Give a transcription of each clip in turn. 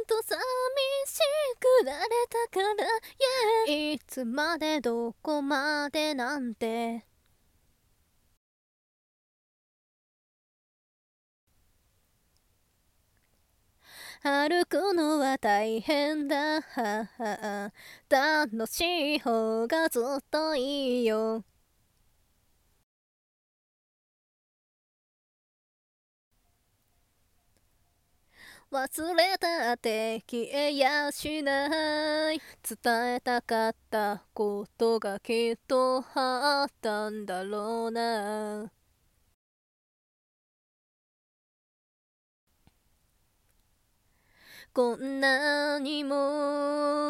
と寂しくられたから、yeah、いつまでどこまでなんて歩くのは大変だ、楽しい方がずっといいよ。忘れたって消えやしない。伝えたかったことがきっとあったんだろうな。こんなにも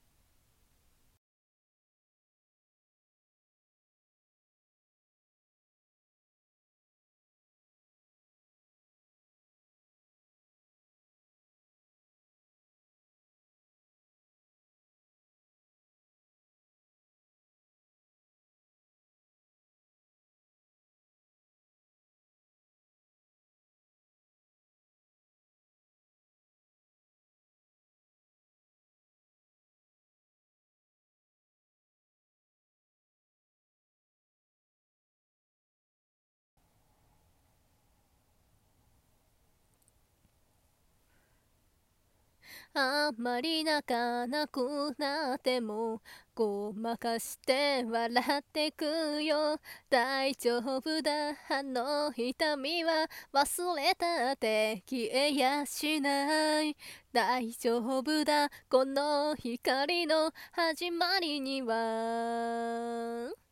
あんまり泣かなくなってもごまかして笑ってくよ。大丈夫だ、あの痛みは忘れたって消えやしない。大丈夫だ、この光の始まりには